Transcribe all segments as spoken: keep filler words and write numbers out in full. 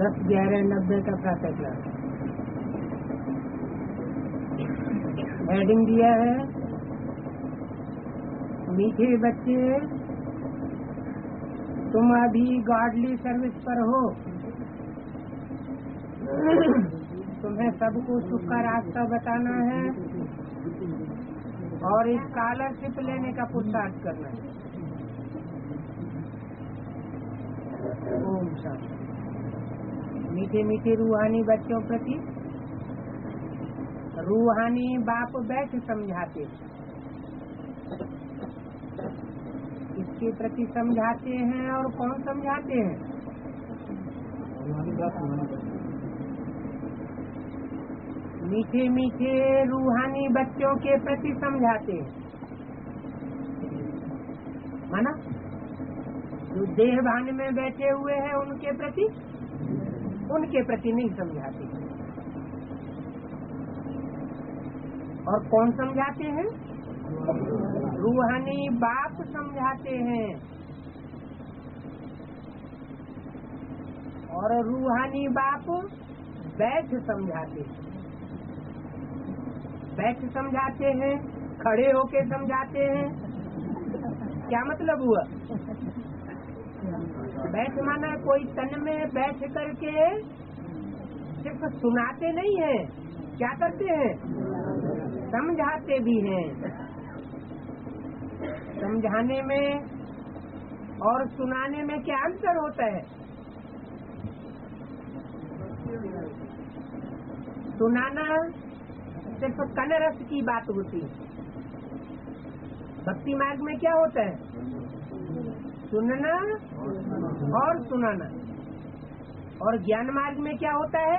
दस ग्यारह नब्बे का प्रातः क्लास हेडिंग दिया है, मीठे बच्चे तुम अभी गॉडली सर्विस पर हो, तुम्हें सबको सुख का रास्ता बताना है और स्कॉलरशिप लेने का पुरुषार्थ करना है। ओम शांति। मीठे मीठे रूहानी बच्चों प्रति रूहानी बाप बैठ समझाते, इसके प्रति समझाते हैं। और कौन समझाते हैं? मीठे मीठे रूहानी बच्चों के प्रति समझाते हैं, माना जो देहभान में बैठे हुए हैं उनके प्रति उनके प्रति नहीं समझाते। और कौन समझाते हैं? रूहानी बाप समझाते हैं। और रूहानी बाप बैठ समझाते हैं। बैठ समझाते हैं, खड़े होके समझाते हैं। क्या मतलब हुआ? बैठ माना कोई तन में बैठ करके सिर्फ सुनाते नहीं है, क्या करते हैं? समझाते भी हैं। समझाने में और सुनाने में क्या अंतर होता है? सुनाना सिर्फ कनरस की बात होती है। भक्ति मार्ग में क्या होता है? सुनना और सुनाना। और ज्ञान मार्ग में क्या होता है?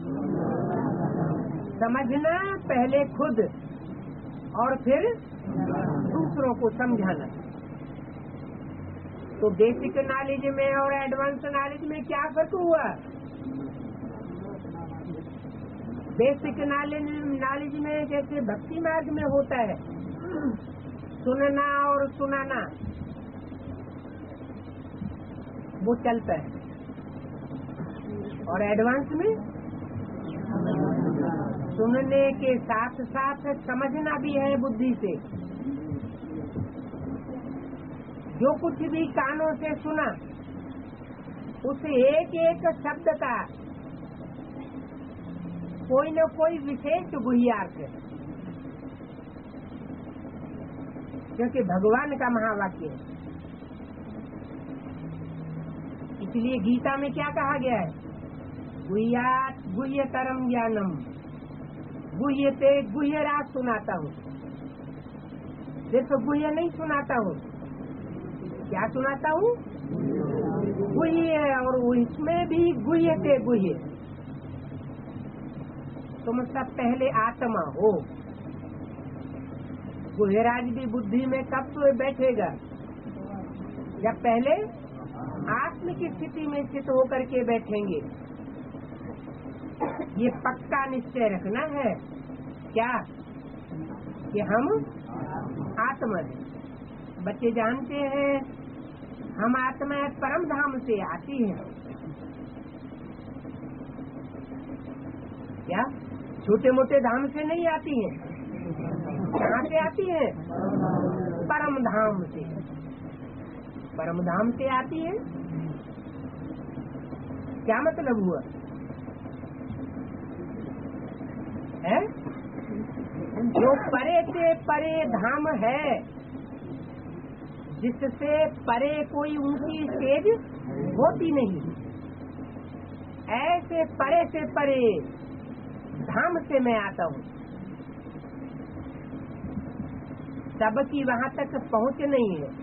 समझना पहले खुद और फिर दूसरों को समझाना। तो बेसिक नॉलेज में और एडवांस नॉलेज में क्या फर्क हुआ? बेसिक नॉलेज नॉलेज में जैसे भक्ति मार्ग में होता है सुनना और सुनाना, वो चलता है। और एडवांस में सुनने के साथ साथ समझना भी है बुद्धि से। जो कुछ भी कानों से सुना उस एक एक शब्द का कोई न कोई विशेष गुह्यार्थ है, क्योंकि भगवान का महावाक्य है। इसलिए गीता में क्या कहा गया है? गुह्यात गुह्यतरम ज्ञानम, गुह्यते गुह्य राज सुनाता हूँ। सिर्फ गुह्य नहीं सुनाता हूँ, क्या सुनाता हूँ? गुह्य। और इसमें भी गुह्यते गुह्य। तुम सब पहले आत्मा हो। गुह्यराज भी बुद्धि में कब तो बैठेगा? जब पहले आत्म की स्थिति में स्थित होकर के बैठेंगे। ये पक्का निश्चय रखना है क्या कि हम आत्मा हैं। बच्चे जानते हैं हम आत्मा परम धाम से आती है। क्या छोटे मोटे धाम से नहीं आती है? कहाँ से आती है? परम धाम से। परम धाम से आती है। क्या मतलब हुआ है? जो परे से परे धाम है, जिससे परे कोई ऊंची स्टेज होती नहीं, ऐसे परे से परे धाम से मैं आता हूँ। सबकी वहाँ तक पहुँच नहीं है,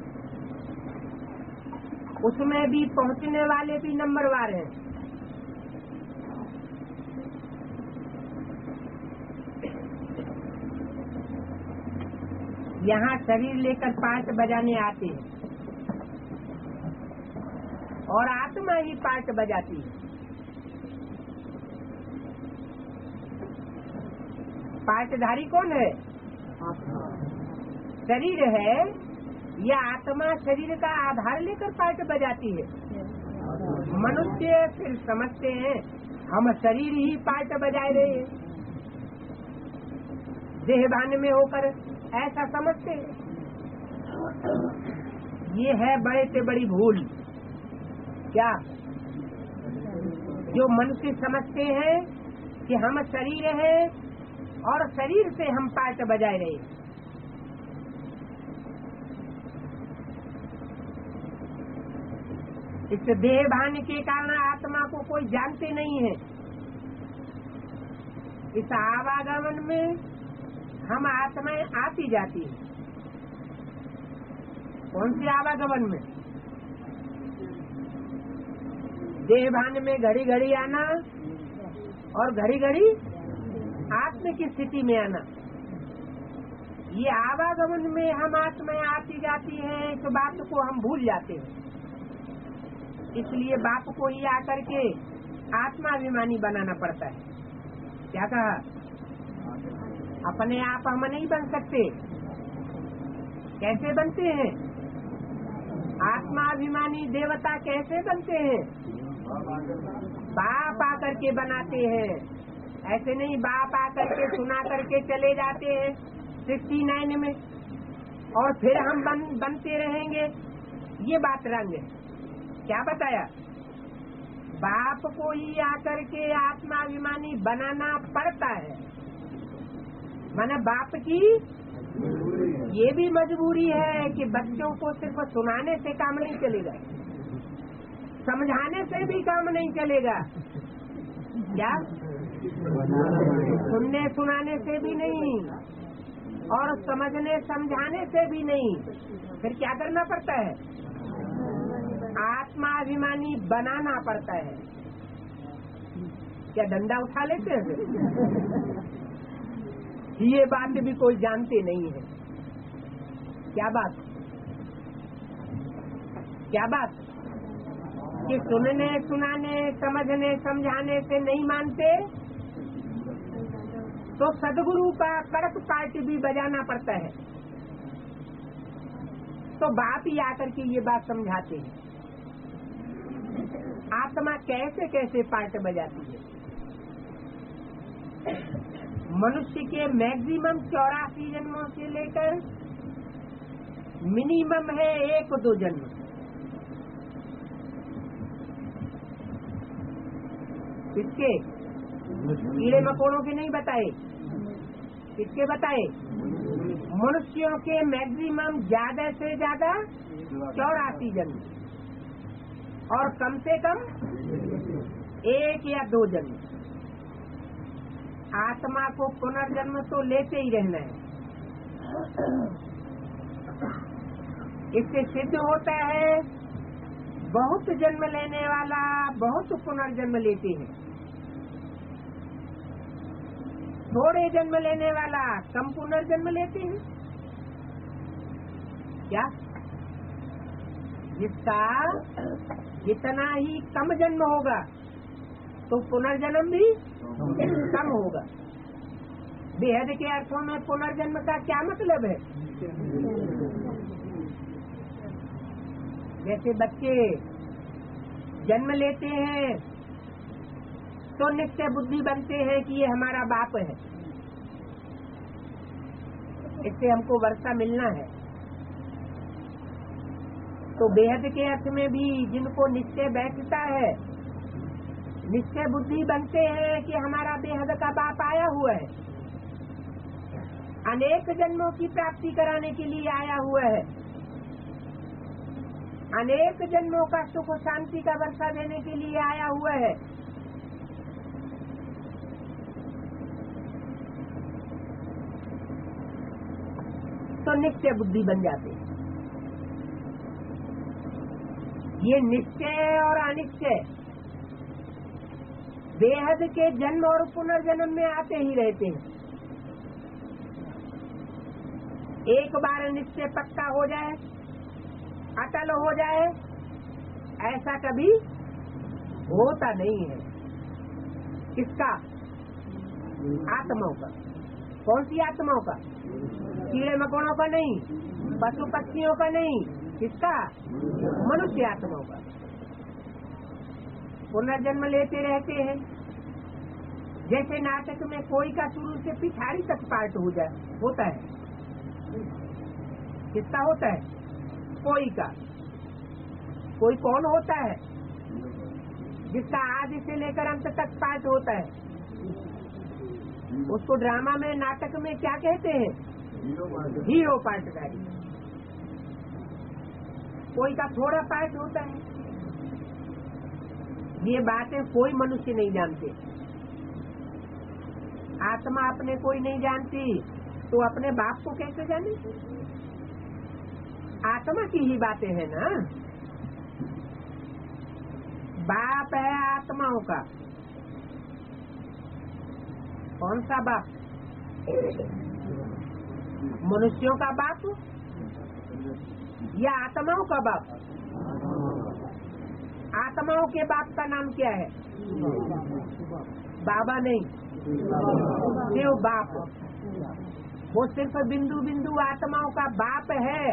उसमें भी पहुँचने वाले भी नंबरवार हैं। यहाँ शरीर लेकर पार्ट बजाने आते हैं और आत्मा ही पार्ट बजाती है। पार्टधारी कौन है? शरीर है या आत्मा शरीर का आधार लेकर पार्ट बजाती है? मनुष्य फिर समझते हैं हम शरीर ही पार्ट बजाए रहे हैं, देहभान में होकर ऐसा समझते हैं। ये है बड़े से बड़ी भूल। क्या जो मनुष्य समझते हैं कि हम शरीर हैं और शरीर से हम पार्ट बजाए रहे। इस देहभान के कारण आत्मा को कोई जानते नहीं है। इस आवागमन में हम आत्माएं आती जाती है। कौन सी आवागमन में? देहभान में घड़ी घड़ी आना और घड़ी घड़ी आत्मा की स्थिति में आना। ये आवागमन में हम आत्माएं आती जाती हैं, इस बात को हम भूल जाते हैं। इसलिए बाप को ही आकर के आत्माभिमानी बनाना पड़ता है। क्या कहा? अपने आप हम नहीं बन सकते। कैसे बनते हैं? आत्माभिमानी देवता कैसे बनते हैं? बाप आकर के बनाते हैं। ऐसे नहीं बाप आकर के सुना करके चले जाते हैं सिक्सटी नाइन में और फिर हम बन, बनते रहेंगे। ये बात रंग है। क्या बताया? बाप को ही आकर के आत्माभिमानी बनाना पड़ता है। माने बाप की ये भी मजबूरी है कि बच्चों को सिर्फ सुनाने से काम नहीं चलेगा, समझाने से भी काम नहीं चलेगा। क्या? सुनने सुनाने से भी नहीं और समझने समझाने से भी नहीं। फिर क्या करना पड़ता है? आत्माभिमानी बनाना पड़ता है। क्या डंडा उठा लेते हैं? ये बात भी कोई जानते नहीं है। क्या बात? क्या बात? कि सुनने सुनाने समझने समझाने से नहीं मानते तो सदगुरु का कड़क पार्ट भी बजाना पड़ता है। तो बाप ही आकर के ये बात समझाते हैं। आत्मा कैसे कैसे पार्ट बजाती है। मनुष्य के मैक्सिमम चौरासी जन्मों से लेकर मिनिमम है एक दो जन्म। किसके? कीड़े मकोड़ों के नहीं बताए। किसके बताए? मनुष्यों के मैक्सिमम ज्यादा से ज्यादा चौरासी जन्म और कम से कम एक या दो जन्म। आत्मा को पुनर्जन्म तो लेते ही रहना है। इससे सिद्ध होता है बहुत जन्म लेने वाला बहुत पुनर्जन्म लेते हैं, थोड़े जन्म लेने वाला कम पुनर्जन्म लेते हैं। क्या? जिसका जितना ही कम जन्म होगा तो पुनर्जन्म भी कम होगा। बेहद के अर्थों में पुनर्जन्म का क्या मतलब है? जैसे बच्चे जन्म लेते हैं तो निश्चय बुद्धि बनते हैं कि ये हमारा बाप है, इससे हमको वर्षा मिलना है। तो बेहद के अर्थ में भी जिनको निश्चय बैठता है, निश्चय बुद्धि बनते हैं कि हमारा बेहद का बाप आया हुआ है, अनेक जन्मों की प्राप्ति कराने के लिए आया हुआ है, अनेक जन्मों का सुख शांति का वर्षा देने के लिए आया हुआ है। तो निश्चय बुद्धि बन जाते हैं। ये निश्चय और अनिश्चय बेहद के जन्म और पुनर्जन्म में आते ही रहते हैं। एक बार निश्चय पक्का हो जाए, अटल हो जाए, ऐसा कभी होता नहीं है। किसका? आत्माओं का। कौन सी आत्माओं का? कीड़े मकोड़ों का नहीं, पशु पक्षियों का नहीं। किसका? मनुष्य आत्माओं का। पुनर्जन्म लेते रहते हैं। जैसे नाटक में कोई का शुरू से पिछाड़ी तक पार्ट हो जाए, होता है। किसका होता है? कोई का। कोई कौन होता है? जिसका आदि से लेकर अंत तक पार्ट होता है। उसको ड्रामा में, नाटक में क्या कहते हैं? हीरो पार्टधारी। कोई का थोड़ा पार्ट होता है। ये बातें कोई मनुष्य नहीं जानते। आत्मा अपने कोई नहीं जानती तो अपने बाप को कैसे जाने? आत्मा की ही बातें हैं ना। बाप है आत्माओं का। कौन सा बाप? मनुष्यों का बाप या आत्माओं का बाप? आत्माओं के बाप का नाम क्या है? बाबा नहीं, शिव बाप। वो सिर्फ बिंदु बिंदु आत्माओं का बाप है।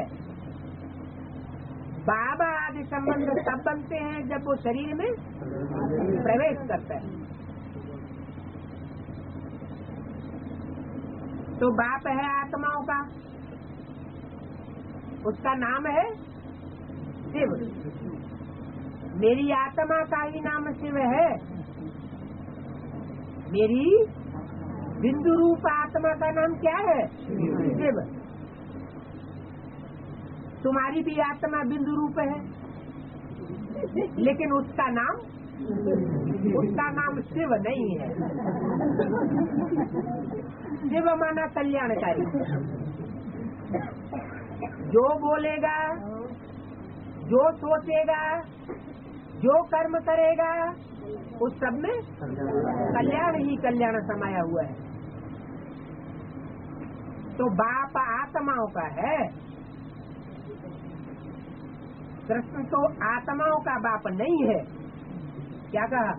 बाबा आदि संबंध तब बनते हैं जब वो शरीर में प्रवेश करता है। तो बाप है आत्माओं का, उसका नाम है शिव। मेरी आत्मा का ही नाम शिव है। मेरी बिंदु रूप आत्मा का नाम क्या है? शिव। तुम्हारी भी आत्मा बिंदु रूप है, लेकिन उसका नाम उसका नाम शिव नहीं है। शिव माना कल्याणकारी। जो बोलेगा, जो सोचेगा, जो कर्म करेगा, उस सब में कल्याण ही कल्याण समाया हुआ है। तो बाप आत्माओं का है। कृष्ण तो आत्माओं का बाप नहीं है। क्या कहा?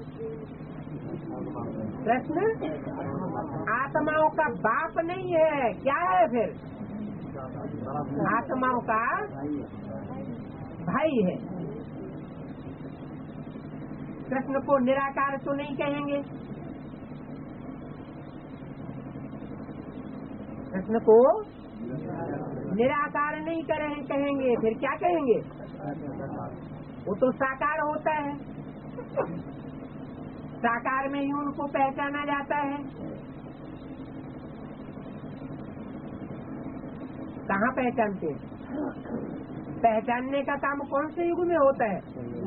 कृष्ण आत्माओं का बाप नहीं है। क्या है फिर? आत्माओं का भाई है। कृष्ण को निराकार तो नहीं कहेंगे। कृष्ण को निराकार नहीं करें कहेंगे, फिर क्या कहेंगे? वो तो साकार होता है। साकार में ही उनको पहचाना जाता है। कहाँ पहचानते हैं? पहचानने का काम कौन से युग में होता है?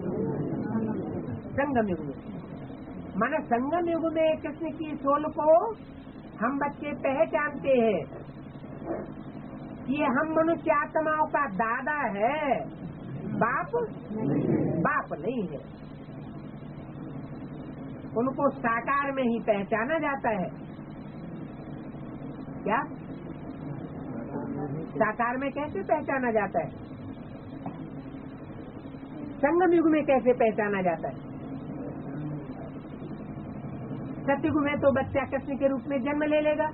संगम युग में। माना संगम युग में कृष्ण की सोल को हम बच्चे पहचानते हैं कि हम मनुष्य आत्माओं का दादा है, बाप बाप नहीं है। उनको साकार में ही पहचाना जाता है। क्या साकार में कैसे पहचाना जाता है? संगम युग में कैसे पहचाना जाता है? सतयुग में तो बच्चा कृष्ण के रूप में जन्म ले लेगा।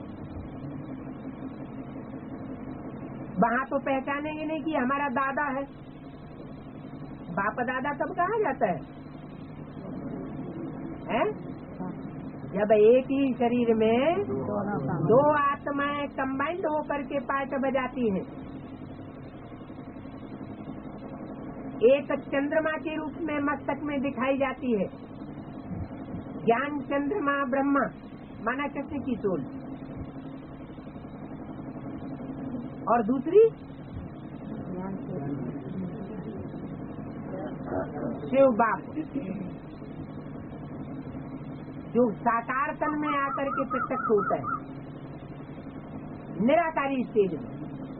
वहाँ तो पहचानेंगे नहीं कि हमारा दादा है। बाप दादा कब कहा जाता है? हैं? जब एक ही शरीर में दो आत्माएं कंबाइंड होकर के पार्ट बजाती हैं। एक चंद्रमा के रूप में मस्तक में दिखाई जाती है, ज्ञान चंद्रमा ब्रह्मा माना कृष्ण की सोल, और दूसरी शिव बाप जो साकार तन में आकर के प्रत्यक्ष होता है। निराकारी स्टेज में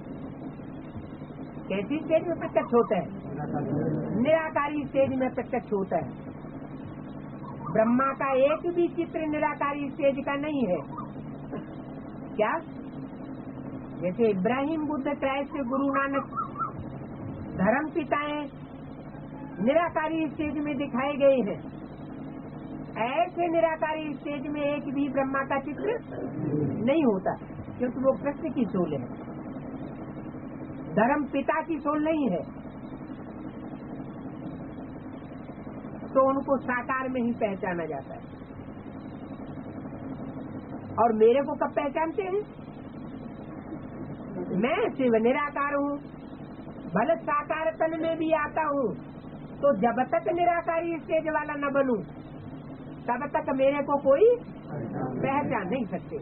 कैसी स्टेज में प्रत्यक्ष होता है? निराकारी स्टेज में प्रत्यक्ष होता है। ब्रह्मा का एक भी चित्र निराकारी स्टेज का नहीं है। क्या? जैसे इब्राहिम, बुद्ध, क्राइस्ट, गुरु नानक धर्म पिताएं निराकारी स्टेज में दिखाए गए हैं, ऐसे निराकारी स्टेज में एक भी ब्रह्मा का चित्र नहीं होता, क्योंकि वो कृष्ण की सोल है, धर्म पिता की सोल नहीं है। तो उनको साकार में ही पहचाना जाता है। और मेरे को कब पहचानते हैं? मैं शिव निराकार हूँ, भले साकार तन में भी आता हूँ, तो जब तक निराकारी स्टेज वाला न बनूं तब तक मेरे को कोई पहचान नहीं सकते।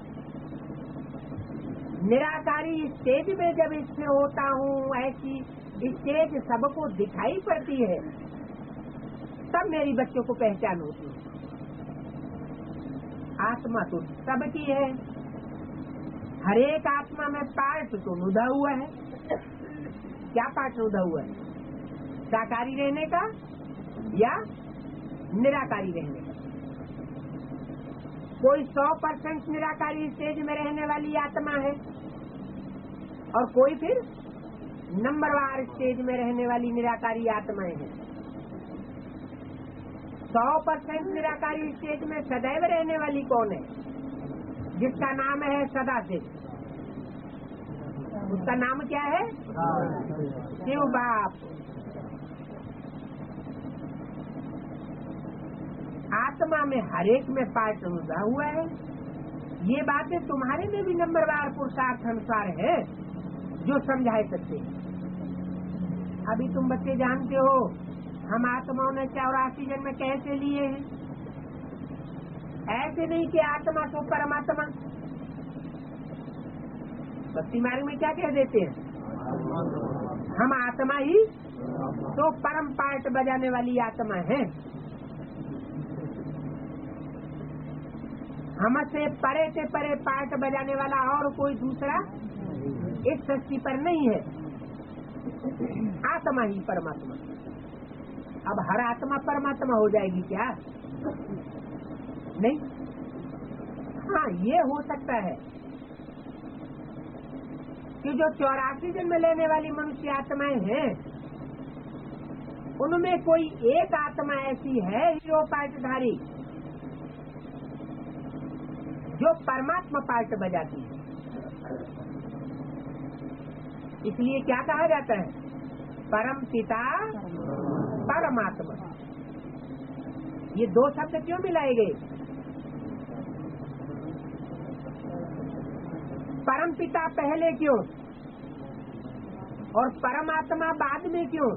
निराकारी स्टेज में जब स्थिर होता हूँ, ऐसी स्टेज सबको दिखाई पड़ती है, तब मेरी बच्चों को पहचान होती है। आत्मा तो सबकी है, हर एक आत्मा में पार्ट तो नुदा हुआ है। क्या पार्ट नुदा हुआ है? साकारी रहने का या निराकारी रहने का। कोई सौ परसेंट निराकारी स्टेज में रहने वाली आत्मा है और कोई फिर नंबरवार स्टेज में रहने वाली निराकारी आत्माएं हैं। सौ परसेंट निराकारी स्टेज में सदैव रहने वाली कौन है? जिसका नाम है सदाशिव। उसका नाम क्या है? शिव बाप। आत्मा में हरेक में पार्ट रुझा हुआ है। ये बातें तुम्हारे में भी नंबरवार पुरुषार्थ अनुसार है जो समझाए सकते। अभी तुम बच्चे जानते हो हम आत्माओं ने चौरासी जन्म कैसे लिए हैं। ऐसे नहीं कि आत्मा को परमात्मा, भक्ति मार्ग में क्या कह देते हैं? हम आत्मा ही तो परम पार्ट बजाने वाली आत्मा है। हमसे परे से परे पार्ट बजाने वाला और कोई दूसरा इस सृष्टि पर नहीं है। आत्मा ही परमात्मा। अब हर आत्मा परमात्मा हो जाएगी क्या? नहीं। हाँ, ये हो सकता है कि जो चौरासी जन्म लेने वाली मनुष्य आत्माएं हैं, उनमें कोई एक आत्मा ऐसी है जो पार्टधारी, जो परमात्मा पार्ट बजाती है। इसलिए क्या कहा जाता है? परम पिता परमात्मा। ये दो शब्द क्यों मिलाए गए? परम पिता पहले क्यों और परमात्मा बाद में क्यों?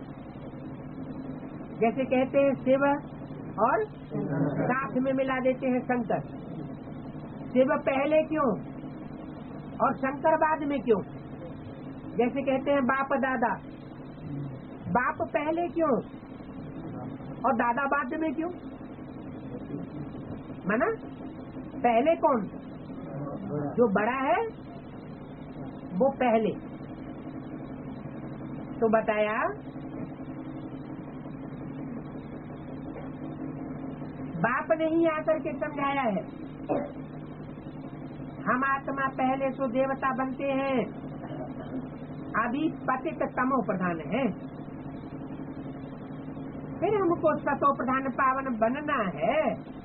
जैसे कहते हैं शिव और साथ में मिला देते हैं शंकर। शिव पहले क्यों और शंकर बाद में क्यों? जैसे कहते हैं बाप दादा, बाप पहले क्यों और दादा बाद में क्यों? माना पहले कौन? जो बड़ा है वो पहले। तो बताया बाप ने ही आकर के समझाया है। हम आत्मा पहले सो देवता बनते हैं, अभी पतित तमो प्रधान है, फिर हमको सतो प्रधान पावन बनना है।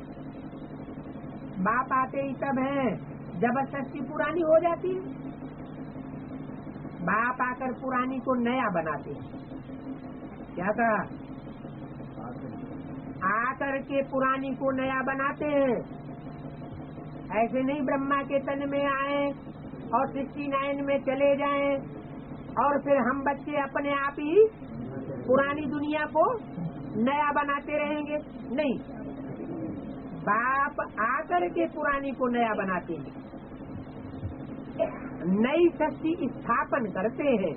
बाप आते ही तब है जब सृष्टि पुरानी हो जाती है। बाप आकर पुरानी को नया बनाते हैं। क्या कहा? आकर के पुरानी को नया बनाते हैं। ऐसे नहीं ब्रह्मा के तन में आए और सिक्सटी नाइन में चले जाएं और फिर हम बच्चे अपने आप ही पुरानी दुनिया को नया बनाते रहेंगे। नहीं, बाप आकर के पुरानी को नया बनाते हैं, नई सृष्टि स्थापन करते हैं।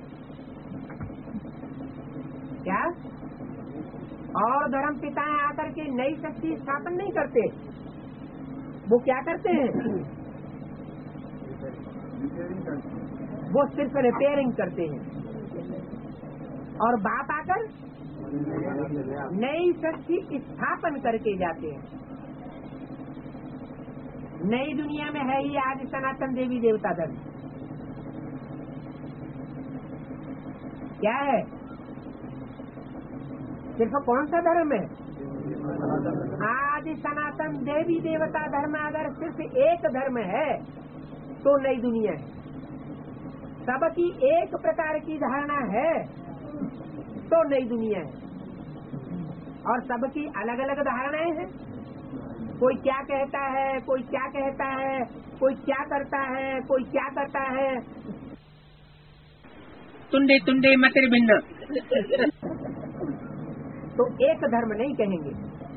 क्या? और धर्म पिताएं आकर के नई सृष्टि स्थापन नहीं करते। वो क्या करते हैं? वो सिर्फ रिपेयरिंग करते हैं। और बाप आकर नई सृष्टि स्थापन करके जाते हैं। नई दुनिया में है ही आज सनातन देवी देवता धर्म। क्या है? सिर्फ कौन सा धर्म है? आज सनातन देवी देवता धर्म अगर सिर्फ एक धर्म है तो नई दुनिया है। सबकी एक प्रकार की धारणा है तो नई दुनिया है। और सबकी अलग अलग धारणाएं हैं। कोई क्या कहता है, कोई क्या कहता है, कोई क्या करता है, कोई क्या करता है। तुंडे तुंडे मतिर भिन्न। तो एक धर्म नहीं कहेंगे।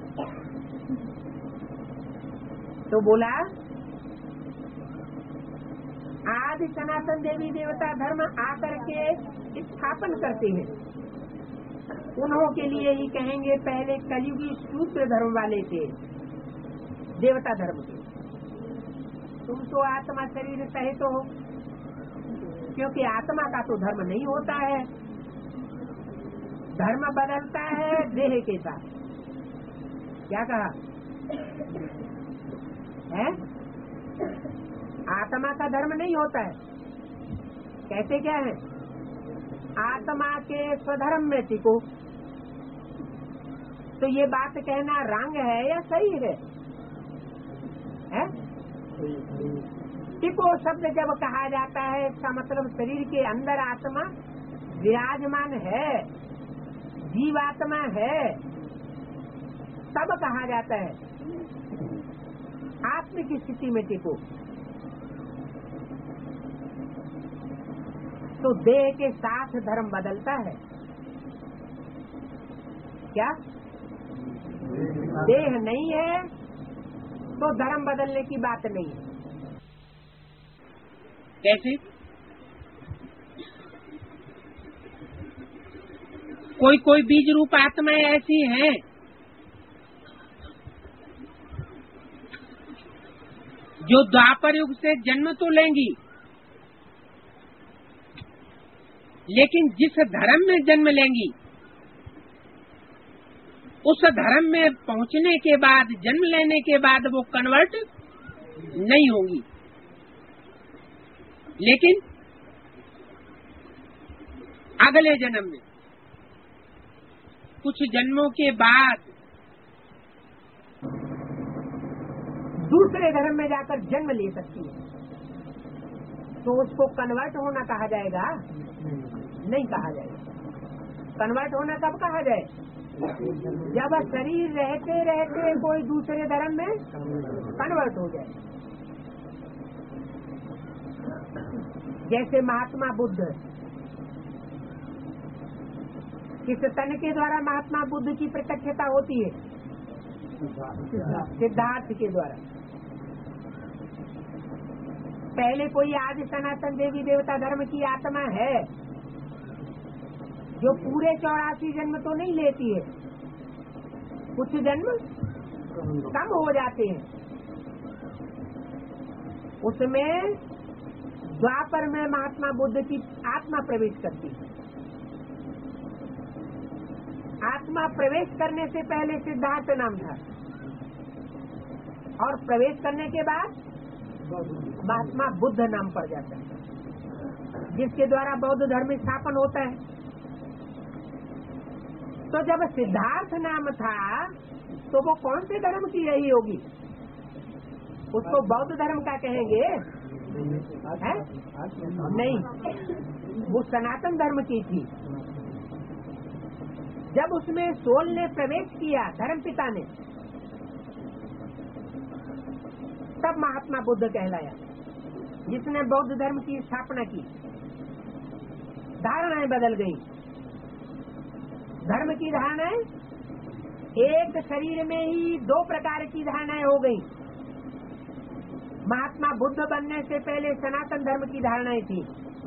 तो बोला आदि सनातन देवी देवता धर्म आकर के स्थापन करते हैं। उन्हों के लिए ही कहेंगे पहले कलयुगी शूद्र धर्म वाले थे, देवता धर्म के। तुम तो आत्मा शरीर सहित हो, क्योंकि आत्मा का तो धर्म नहीं होता है। धर्म बदलता है देह के साथ। क्या कहा है? आत्मा का धर्म नहीं होता है। कहते क्या है? आत्मा के स्वधर्म में टिको। तो ये बात कहना रंग है या सही है? है? टिको शब्द जब कहा जाता है, इसका मतलब शरीर के अंदर आत्मा विराजमान है, जीवात्मा है, तब कहा जाता है आत्मिक स्थिति में टिको। तो देह के साथ धर्म बदलता है क्या? देह नहीं है तो धर्म बदलने की बात नहीं है। कैसे? कोई कोई बीज रूप आत्माएं ऐसी हैं जो द्वापर युग से जन्म तो लेंगी, लेकिन जिस धर्म में जन्म लेंगी उस धर्म में पहुंचने के बाद, जन्म लेने के बाद वो कन्वर्ट नहीं होंगी। लेकिन अगले जन्म में, कुछ जन्मों के बाद दूसरे धर्म में जाकर जन्म ले सकती है। तो उसको कन्वर्ट होना कहा जाएगा? नहीं कहा जाएगा। कन्वर्ट होना कब कहा जाए? जब शरीर रहते रहते कोई दूसरे धर्म में कन्वर्ट हो जाए। जैसे महात्मा बुद्ध, किस तन के द्वारा महात्मा बुद्ध की प्रत्यक्षता होती है? सिद्धार्थ के द्वारा। पहले कोई आदि सनातन देवी देवता धर्म की आत्मा है जो पूरे चौरासी जन्म तो नहीं लेती है, कुछ जन्म कम हो जाते हैं। उसमें द्वापर में महात्मा बुद्ध की आत्मा प्रवेश करती है। आत्मा प्रवेश करने से पहले सिद्धार्थ नाम था, और प्रवेश करने के बाद महात्मा बुद्ध नाम पड़ जाता है, जिसके द्वारा बौद्ध धर्म स्थापन होता है। तो जब सिद्धार्थ नाम था तो वो कौन से धर्म की रही होगी? उसको बौद्ध धर्म का कहेंगे? है? नहीं, वो सनातन धर्म की थी। जब उसमें सोल ने प्रवेश किया, धर्मपिता ने, तब महात्मा बुद्ध कहलाया, जिसने बौद्ध धर्म की स्थापना की। धारणाएं बदल गई। धर्म की धारणाएं एक शरीर में ही दो प्रकार की धारणाएं हो गई। महात्मा बुद्ध बनने से पहले सनातन धर्म की धारणाएं थी,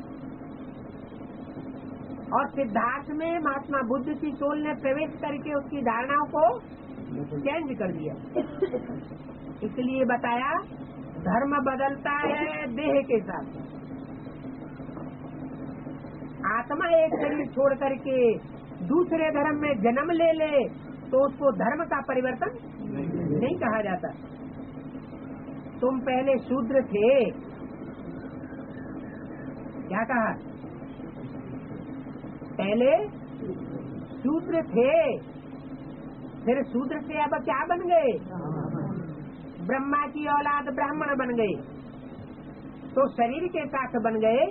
और सिद्धार्थ में महात्मा बुद्ध की सोल ने प्रवेश करके उसकी धारणाओं को चेंज कर दिया। इसलिए बताया धर्म बदलता है देह के साथ। आत्मा एक शरीर छोड़ करके दूसरे धर्म में जन्म ले ले तो उसको धर्म का परिवर्तन नहीं कहा जाता। तुम पहले शूद्र थे, क्या कहा? पहले शूद्र थे, फिर शूद्र से अब क्या बन गए? ब्रह्मा की औलाद ब्राह्मण बन गए। तो शरीर के साथ बन गए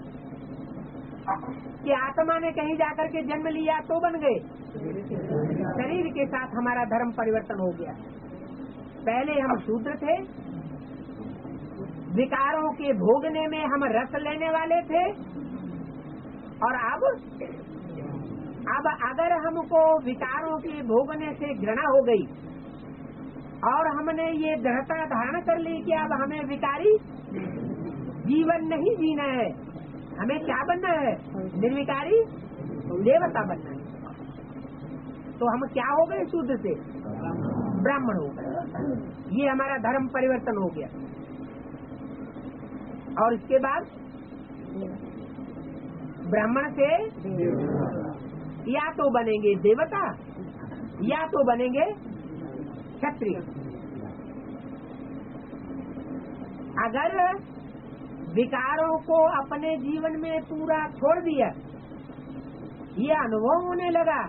कि आत्मा ने कहीं जाकर के जन्म लिया तो बन गए? शरीर के साथ हमारा धर्म परिवर्तन हो गया। पहले हम शूद्र थे, विकारों के भोगने में हम रस लेने वाले थे, और अब अब अगर हमको विकारों के भोगने से घृणा हो गई और हमने ये दृढ़ता धारण कर ली कि अब हमें विकारी जीवन नहीं जीना है, हमें क्या बनना है? निर्विकारी देवता बनना है। तो हम क्या हो गए? शूद्र से ब्राह्मण हो गए। ये हमारा धर्म परिवर्तन हो गया। और इसके बाद ब्राह्मण से या तो बनेंगे देवता या तो बनेंगे क्षत्रिय। अगर विकारों को अपने जीवन में पूरा छोड़ दिया, ये अनुभव होने लगा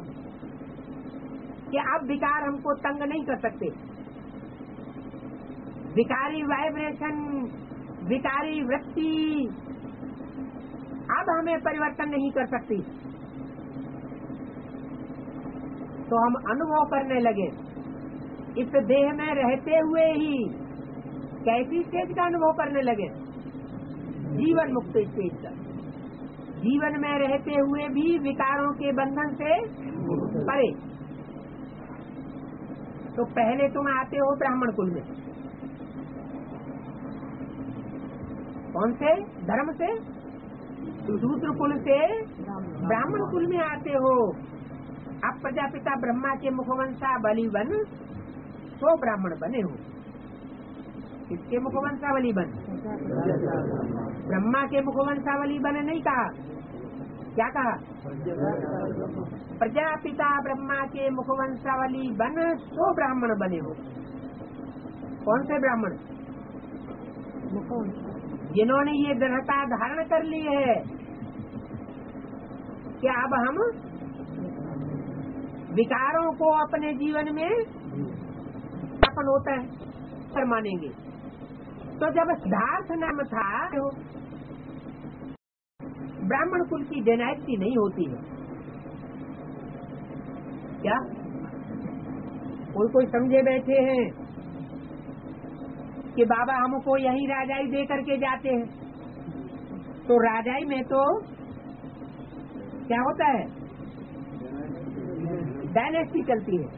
कि अब विकार हमको तंग नहीं कर सकते, विकारी वाइब्रेशन, विकारी वृत्ति अब हमें परिवर्तन नहीं कर सकती, तो हम अनुभव करने लगे इस देह में रहते हुए ही। कैसी स्टेज का अनुभव करने लगे? जीवन मुक्त स्टेज का। जीवन में रहते हुए भी विकारों के बंधन से परे। तो पहले तुम आते हो ब्राह्मण कुल में। कौन से धर्म से? शूद्र कुल से ब्राह्मण कुल में आते हो। अब प्रजापिता ब्रह्मा के मुखवंशा बलि बन तो ब्राह्मण बने हो। किसके मुखवंशावली बन? ब्रह्मा के मुखवंशावली बने नहीं कहा। क्या कहा? प्रजापिता ब्रह्मा के मुखवंशावली बन तो ब्राह्मण बने हो। कौन से ब्राह्मण? जिन्होंने ये दृढ़ता धारण कर ली है कि अब हम विकारों को अपने जीवन में अपन होता है पर मानेंगे। तो जब सिद्धार्थ नाम था, ब्राह्मण कुल की डेनाइटी नहीं होती है क्या? कोई कोई समझे बैठे हैं कि बाबा हमको यही राजाई दे करके जाते हैं, तो राजाई में तो क्या होता है? डायनेस्टी चलती है।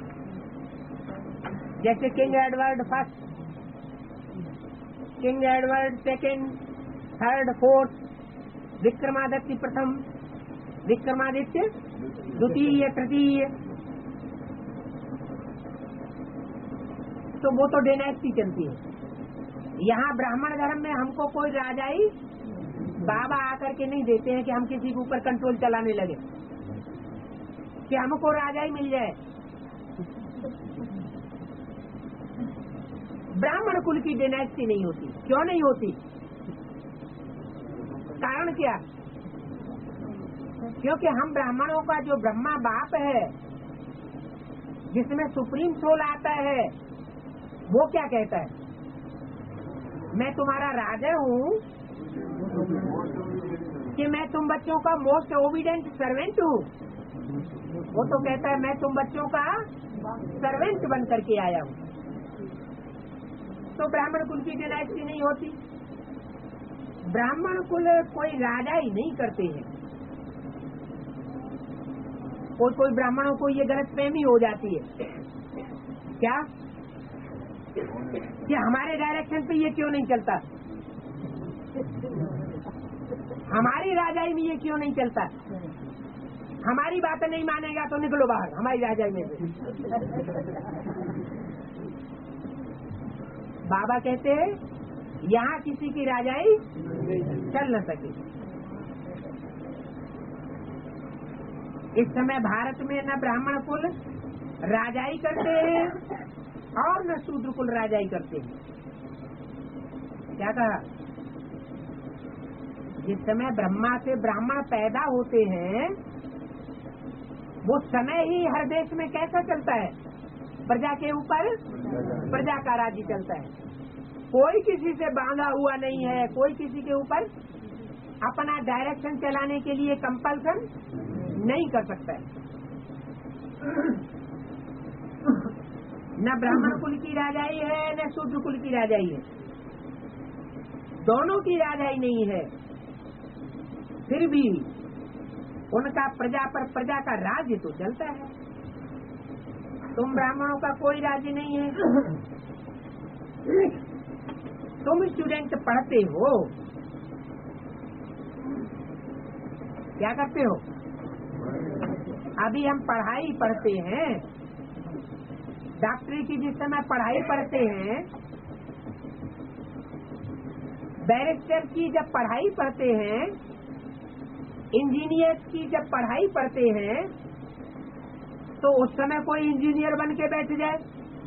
जैसे king Edward first, king Edward second, third, fourth, Vikramaditya प्रथम, विक्रमादित्य द्वितीय, तृतीय, तो वो तो डायनेस्टी चलती है। यहाँ ब्राह्मण धर्म में हमको कोई राजाई बाबा आकर के नहीं देते हैं कि हम किसी के ऊपर कंट्रोल चलाने लगे, कि हमको राजाई मिल जाए। ब्राह्मण कुल की डायनेस्टी नहीं होती। क्यों नहीं होती? कारण क्या? क्योंकि हम ब्राह्मणों का जो ब्रह्मा बाप है, जिसमें सुप्रीम सोल आता है, वो क्या कहता है? मैं तुम्हारा राजा हूँ कि मैं तुम बच्चों का मोस्ट ओबीडेंट सर्वेंट हूँ। वो तो कहता है मैं तुम बच्चों का सर्वेंट बन करके आया हूँ। तो ब्राह्मण कुल की डायनेस्टी नहीं होती। ब्राह्मण कुल कोई राजा ही नहीं करते हैं। कोई कोई ब्राह्मणों को ये गलतफहमी हो जाती है, क्या कि हमारे डायरेक्शन पे ये क्यों नहीं चलता, हमारी राजाई में ये क्यों नहीं चलता, हमारी बातें नहीं मानेगा तो निकलो बाहर हमारी राजाई में से। बाबा कहते हैं यहाँ किसी की राजाई चल न सके। इस समय भारत में न ब्राह्मण कुल राजाई करते हैं और न शूद्र कुल राजाई करते हैं। क्या कहा? जिस समय ब्रह्मा से ब्राह्मण पैदा होते हैं, वो समय ही हर देश में कैसा चलता है? प्रजा के ऊपर प्रजा का राज्य चलता है। कोई किसी से बांधा हुआ नहीं है, कोई किसी के ऊपर अपना डायरेक्शन चलाने के लिए कंपल्सन नहीं कर सकता है। न ब्राह्मण कुल की राजाई है न शूद्र कुल की राजाई है, दोनों की राजाई नहीं है। फिर भी उनका प्रजा पर प्रजा का राज्य तो चलता है। तुम ब्राह्मणों का कोई राज्य नहीं है। तुम स्टूडेंट पढ़ते हो, क्या करते हो? अभी हम पढ़ाई पढ़ते हैं, डॉक्टरी की जिस समय पढ़ाई पढ़ते हैं, बैरिस्टर की जब पढ़ाई पढ़ते हैं, इंजीनियर की जब पढ़ाई पढ़ते हैं, तो उस समय कोई इंजीनियर बन के बैठ जाए,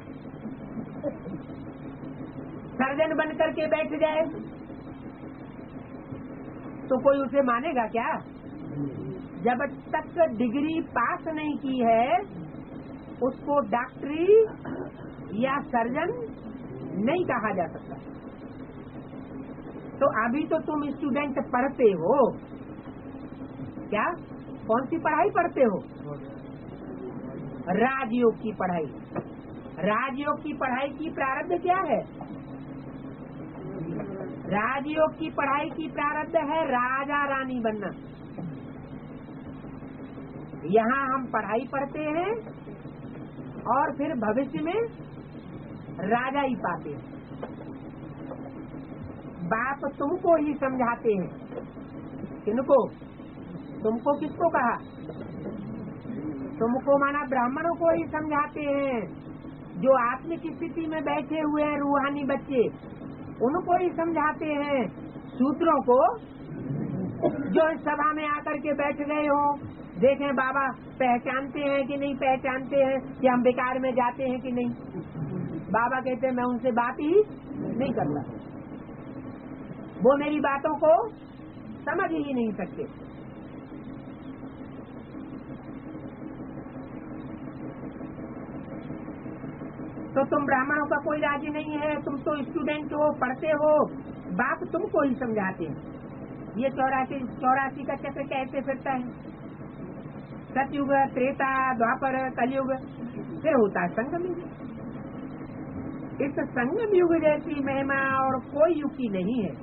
सर्जन बन करके बैठ जाए, तो कोई उसे मानेगा क्या? जब तक डिग्री पास नहीं की है, उसको डॉक्टरी या सर्जन नहीं कहा जा सकता। तो अभी तो तुम स्टूडेंट पढ़ते हो, क्या कौन सी पढ़ाई पढ़ते हो? राजयोग की पढ़ाई। राजयोग की पढ़ाई की प्रारब्ध क्या है? राजयोग की पढ़ाई की प्रारब्ध है राजा रानी बनना। यहाँ हम पढ़ाई पढ़ते हैं और फिर भविष्य में राजा ही पाते हैं। बाप तुमको ही समझाते हैं। किनको? तुमको किसको कहा? तुमको माना ब्राह्मणों को ही समझाते हैं। जो आत्मिक स्थिति में बैठे हुए हैं रूहानी बच्चे, उनको ही समझाते हैं। शूद्रों को जो इस सभा में आकर के बैठ गए हो, देखें बाबा पहचानते हैं कि नहीं पहचानते हैं, कि हम बेकार में जाते हैं कि नहीं। बाबा कहते हैं मैं उनसे बात ही नहीं करता, वो मेरी बातों को समझ ही नहीं सकते। तो तुम ब्राह्मणों का कोई राज्य नहीं है, तुम तो स्टूडेंट हो, पढ़ते हो, बाप तुमको ही समझाते हैं। ये चौरासी चौरासी का चक्र कैसे फिरता है? सतयुग, त्रेता, द्वापर, कलयुग, फिर होता है संगम युग। इस संगम युग जैसी महिमा और कोई युग की नहीं है।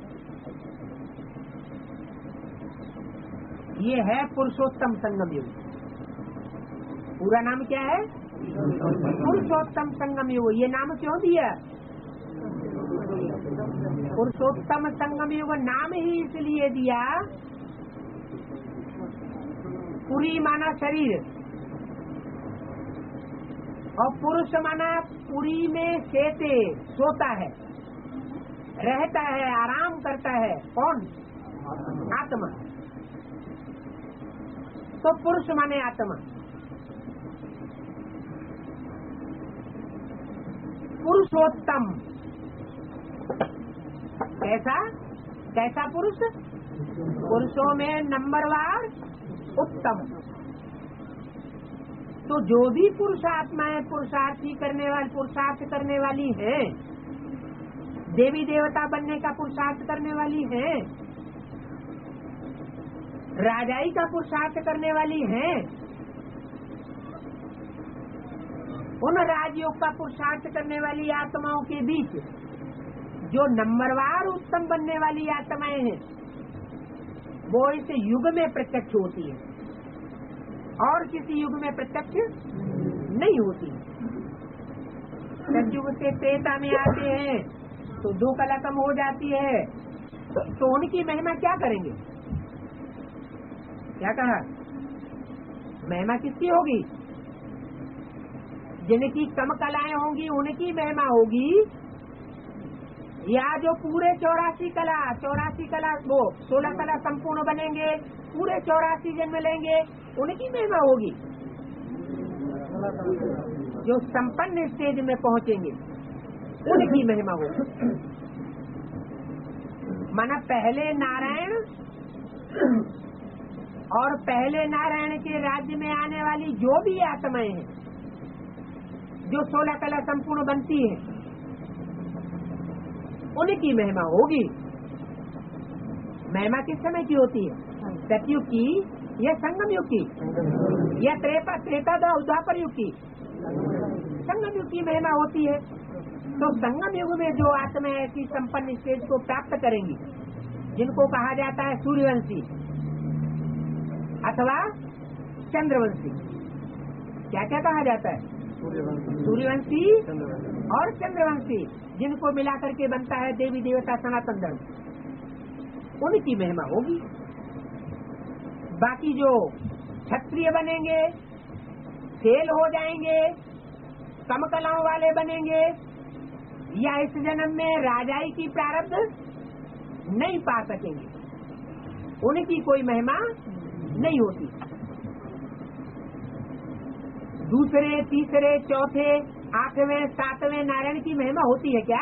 ये है पुरुषोत्तम संगम युग। पूरा नाम क्या है? पुरुषोत्तम संगम युग। ये नाम क्यों दिया? पुरुषोत्तम संगम युग नाम ही इसलिए दिया, पुरी माना शरीर और पुरुष माना पुरी में सेते, सोता है, रहता है, आराम करता है। कौन? आत्मा। तो पुरुष माने आत्मा। पुरुषोत्तम कैसा? कैसा पुरुष? पुरुषों में नंबरवार उत्तम। तो जो भी पुरुषात्माएं पुरुषार्थी करने वाली पुरुषार्थ करने वाली हैं, देवी देवता बनने का पुरुषार्थ करने वाली हैं, राजाई का पुरुषार्थ करने वाली हैं, उन राजयोग का पुरुषार्थ करने वाली आत्माओं के बीच जो नंबरवार उत्तम बनने वाली आत्माएं हैं, वो इस युग में प्रत्यक्ष होती है और किसी युग में प्रत्यक्ष नहीं होती। सतयुग से त्रेता में आते हैं तो दो कला कम हो जाती है, तो उनकी महिमा क्या करेंगे? क्या कहा? महिमा किसकी होगी? जिनकी कम कलाएं होंगी उनकी महिमा होगी, या जो पूरे चौरासी कला चौरासी कला वो सोलह कला संपूर्ण बनेंगे, पूरे चौरासी जन्म लेंगे, उनकी महिमा होगी। जो संपन्न स्टेज में पहुंचेंगे उनकी महिमा होगी। माना पहले नारायण और पहले नारायण के राज्य में आने वाली जो भी आत्माएं हैं, जो सोलह कला संपूर्ण बनती है, उनकी महिमा होगी। महिमा किस समय की होती है? सतयुग की या संगम युग की? यह त्रेता त्रेता द्वापर युग की संगम युग की महिमा होती है। तो संगम युग में जो आत्मा ऐसी संपन्न स्टेज को प्राप्त करेंगी, जिनको कहा जाता है सूर्यवंशी अथवा चंद्रवंशी। क्या क्या कहा जाता है? सूर्यवंशी और चंद्रवंशी, जिनको मिलाकर के बनता है देवी देवता सनातन धर्म, उनकी महिमा होगी। बाकी जो क्षत्रिय बनेंगे, फेल हो जाएंगे, कम कलाओं वाले बनेंगे, या इस जन्म में राजाई की प्रारब्ध नहीं पा सकेंगे, उनकी कोई महिमा नहीं होती। दूसरे, तीसरे, चौथे, आठवें, सातवें नारायण की महिमा होती है क्या?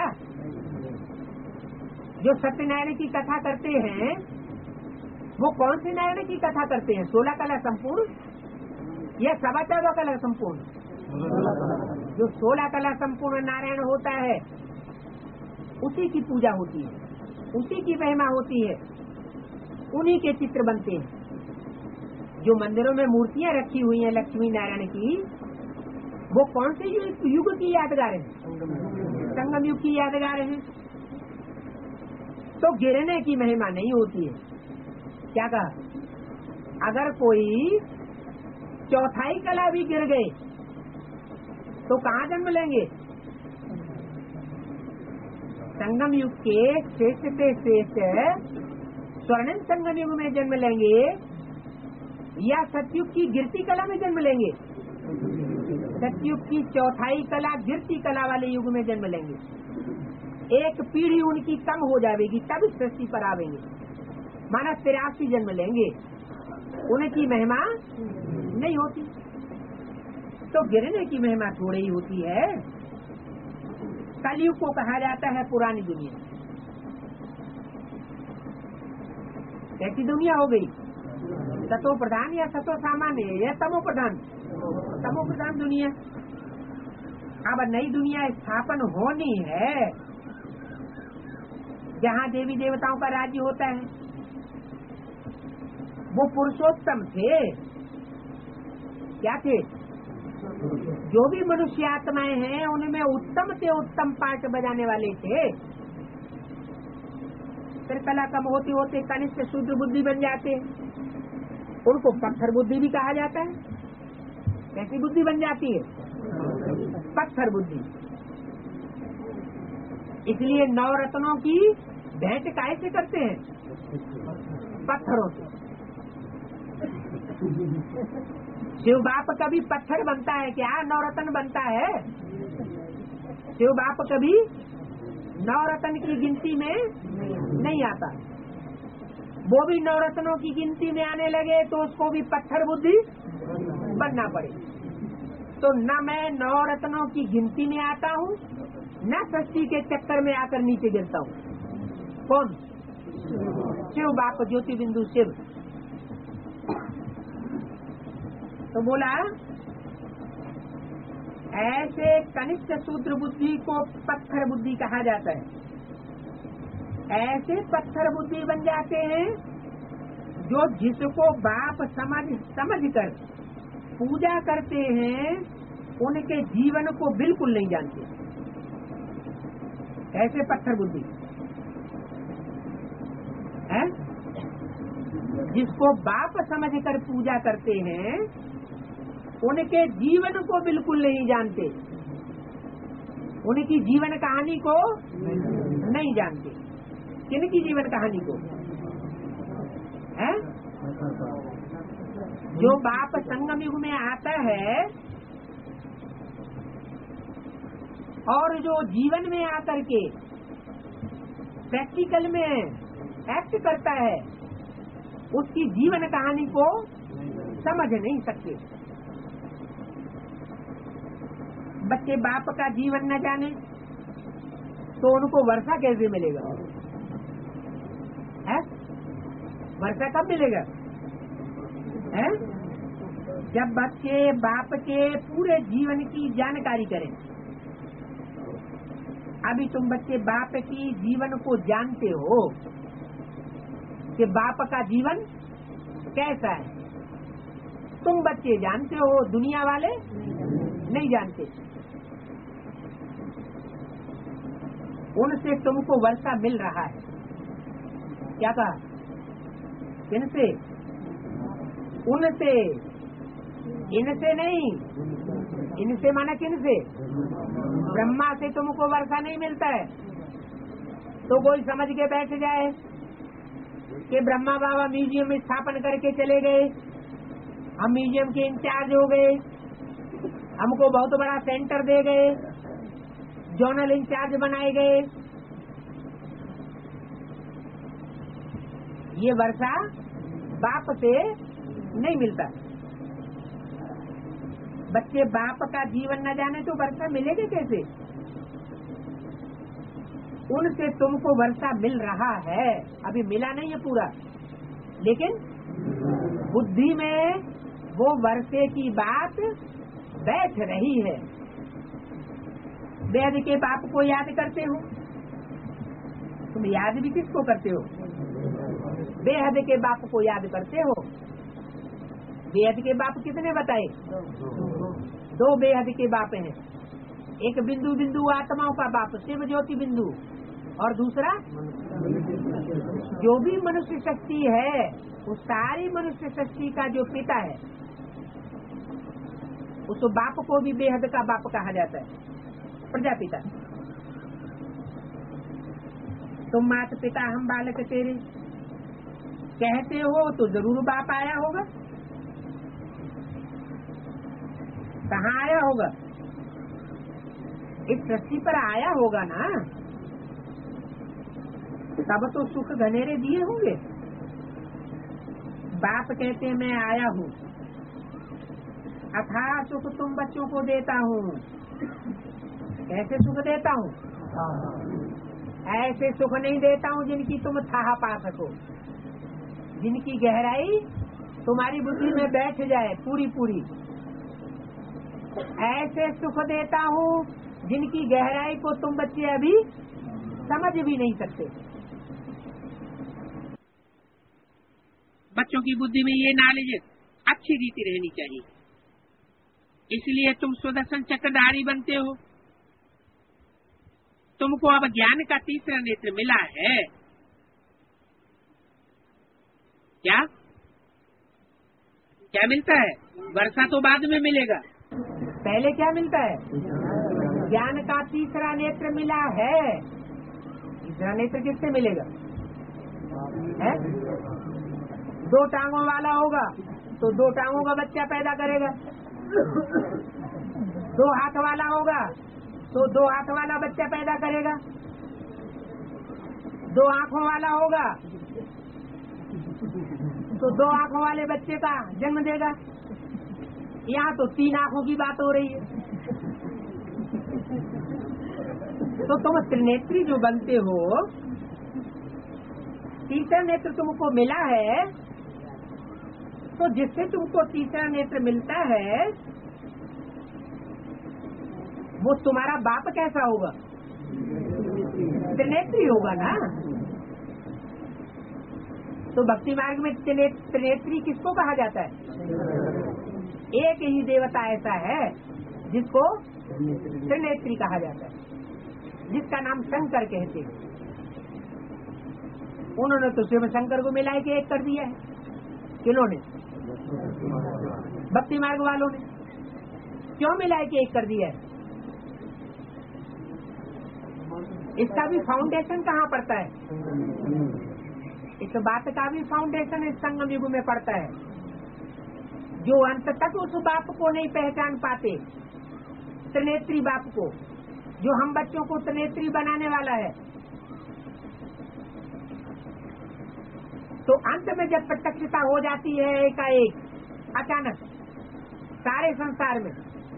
जो सत्यनारायण की कथा करते हैं वो कौन से नारायण की कथा करते हैं? सोलह कला संपूर्ण या सवा चौदह कला संपूर्ण? जो सोलह कला संपूर्ण नारायण होता है उसी की पूजा होती है, उसी की महिमा होती है, उन्हीं के चित्र बनते हैं। जो मंदिरों में मूर्तियां रखी हुई हैं लक्ष्मी नारायण की, वो कौन से युग की यादगार है? संगम युग की यादगार है। तो गिरने की महिमा नहीं होती है। क्या कहा? अगर कोई चौथाई कला भी गिर गए तो कहाँ जन्म लेंगे? संगम युग के श्रेष्ठ से श्रेष्ठ स्वर्णिम संगम युग में जन्म लेंगे या सतयुग की गिरती कला में जन्म लेंगे? सतयुग की चौथाई कला गिरती कला वाले युग में जन्म लेंगे। एक पीढ़ी उनकी कम हो जाएगी तब सृष्टि पर आवेंगे, माना तिरासी जन्म लेंगे, उनकी महिमा नहीं होती। तो गिरने की महिमा थोड़ी ही होती है। कलयुग को कहा जाता है पुरानी दुनिया। कैसी दुनिया हो गई? सतो प्रधान या सतो सामान्य या तमो प्रधान? तमो प्रधान दुनिया। अब नई दुनिया स्थापन होनी है जहाँ देवी देवताओं का राज्य होता है। वो पुरुषोत्तम थे। क्या थे? जो भी मनुष्य आत्माएं हैं उनमें उत्तम से उत्तम पाठ बजाने वाले थे। फिर कला कम होते होते कनिष्ठ शूद्र बुद्धि बन जाते, उनको पत्थर बुद्धि भी कहा जाता है। कैसी बुद्धि बन जाती है? पत्थर बुद्धि। इसलिए नवरत्नों की भेंट काहे से करते हैं? पत्थरों से। शिव बाप कभी पत्थर बनता है क्या? नवरत्न बनता है? शिव बाप कभी नवरत्न की गिनती में नहीं आता। वो भी नवरत्नों की गिनती में आने लगे तो उसको भी पत्थर बुद्धि बनना पड़े। तो न मैं नवरत्नों की गिनती में आता हूँ, न सृष्टि के चक्कर में आकर नीचे गिरता हूँ। कौन? शिव बाप ज्योति बिंदु शिव। तो बोला ऐसे कनिष्ठ शूद्र बुद्धि को पत्थर बुद्धि कहा जाता है। ऐसे पत्थर बुद्धि बन जाते हैं जो जिसको बाप समझ समझ कर पूजा करते हैं उनके जीवन को बिल्कुल नहीं जानते। ऐसे पत्थर बुद्धि है। जिसको बाप समझ कर पूजा करते हैं उनके जीवन को बिल्कुल नहीं जानते, उनकी जीवन कहानी को नहीं जानते। किनकी जीवन कहानी को? है? जो बाप संगम युग में आता है और जो जीवन में आकर के प्रैक्टिकल में एक्ट करता है, उसकी जीवन कहानी को समझ नहीं सकते। बच्चे बाप का जीवन न जाने तो उनको वर्षा कैसे मिलेगा? है? वर्षा कब मिलेगा? है? जब बच्चे बाप के पूरे जीवन की जानकारी करें। अभी तुम बच्चे बाप की जीवन को जानते हो कि बाप का जीवन कैसा है, तुम बच्चे जानते हो, दुनिया वाले नहीं जानते। उनसे तुमको वर्षा मिल रहा है। क्या कहा? किनसे? उनसे, इनसे नहीं। इनसे माना किनसे? ब्रह्मा से तुमको वर्षा नहीं मिलता है। तो कोई समझ के बैठ जाए कि ब्रह्मा बाबा म्यूजियम में स्थापन करके चले गए, हम म्यूजियम के इंचार्ज हो गए, हमको बहुत बड़ा सेंटर दे गए, जोनल इंचार्ज बनाए गए। ये वर्षा बाप से नहीं मिलता। बच्चे बाप का जीवन न जाने तो वर्षा मिलेगी कैसे? उनसे तुमको वर्षा मिल रहा है, अभी मिला नहीं है पूरा, लेकिन बुद्धि में वो वर्षे की बात बैठ रही है। वेद के बाप को याद करते हो, तुम याद भी किसको करते हो? बेहद के बाप को याद करते हो। बेहद के बाप कितने बताए? दो बेहद के बाप हैं। एक बिंदु बिंदु आत्माओं का बाप शिव ज्योति बिंदु, और दूसरा जो भी मनुष्य शक्ति है, उस सारी मनुष्य शक्ति का जो पिता है, उस बाप को भी बेहद का बाप कहा जाता है, प्रजापिता। तुम माता पिता हम बालक तेरे कहते हो तो जरूर बाप आया होगा। कहाँ आया होगा? इस सृष्टि पर आया होगा ना, तब तो सुख घनेरे दिए होंगे। बाप कहते हैं मैं आया हूँ, अथाह सुख तुम बच्चों को देता हूँ। कैसे सुख देता हूँ? ऐसे सुख नहीं देता हूँ जिनकी तुम थाह पा सको, जिनकी गहराई तुम्हारी बुद्धि में बैठ जाए पूरी पूरी। ऐसे सुख देता हूँ जिनकी गहराई को तुम बच्चे अभी समझ भी नहीं सकते। बच्चों की बुद्धि में ये नॉलेज अच्छी रीति रहनी चाहिए, इसलिए तुम सुदर्शन चक्रधारी बनते हो। तुमको अब ज्ञान का तीसरा नेत्र मिला है। क्या क्या मिलता है? वर्षा तो बाद में मिलेगा, पहले क्या मिलता है? ज्ञान का तीसरा नेत्र मिला है। तीसरा नेत्र किससे मिलेगा? है? दो टांगों वाला होगा तो दो टांगों का बच्चा पैदा करेगा, दो हाथ वाला होगा तो दो हाथ वाला बच्चा पैदा करेगा, दो आंखों वाला होगा तो दो आंखों वाले बच्चे का जन्म देगा। यहाँ तो तीन आंखों की बात हो रही है। तो तुम त्रिनेत्री जो बनते हो, तीसरा नेत्र तुमको मिला है, तो जिससे तुमको तीसरा नेत्र मिलता है वो तुम्हारा बाप कैसा होगा? त्रिनेत्री होगा ना। तो भक्ति मार्ग में त्रिनेत्री किसको कहा जाता है? एक ही देवता ऐसा है जिसको त्रिनेत्री कहा जाता है, जिसका नाम शंकर कहते हैं। उन्होंने तो शिव शंकर को मिला के एक कर दिया है। किन्होंने? भक्ति मार्ग वालों ने। क्यों मिला के एक कर दिया है? इसका भी फाउंडेशन कहाँ पड़ता है? इस बात का भी फाउंडेशन इस संगम युग में पड़ता है। जो अंत तक उस बाप को नहीं पहचान पाते, त्रिनेत्री बाप को, जो हम बच्चों को त्रिनेत्री बनाने वाला है, तो अंत में जब प्रत्यक्षता हो जाती है एकाएक अचानक सारे संसार में,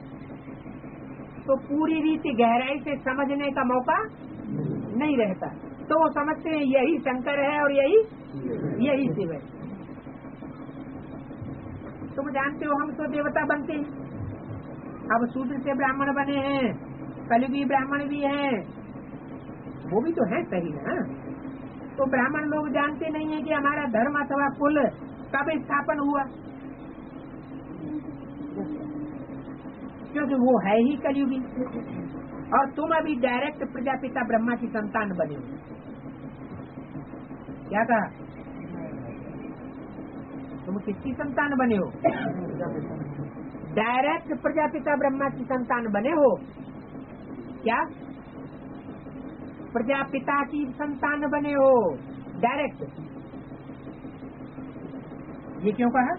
तो पूरी रीति गहराई से समझने का मौका नहीं रहता। तो वो समझते हैं यही शंकर है और यही यही शिव है। तुम जानते हो हम तो देवता बनते हैं। अब शूद्र से ब्राह्मण बने हैं, कलयुगी ब्राह्मण भी हैं, वो भी तो है सही ना। तो ब्राह्मण लोग जानते नहीं है कि हमारा धर्म अथवा कुल कब स्थापन हुआ। क्योंकि वो है ही कलयुगी। और तुम अभी डायरेक्ट प्रजापिता ब्रह्मा की संतान बने हो। क्या कहा? तुम किसकी संतान बने हो? डायरेक्ट प्रजापिता ब्रह्मा की संतान बने हो। क्या? प्रजापिता की संतान बने हो डायरेक्ट। ये क्यों कहा?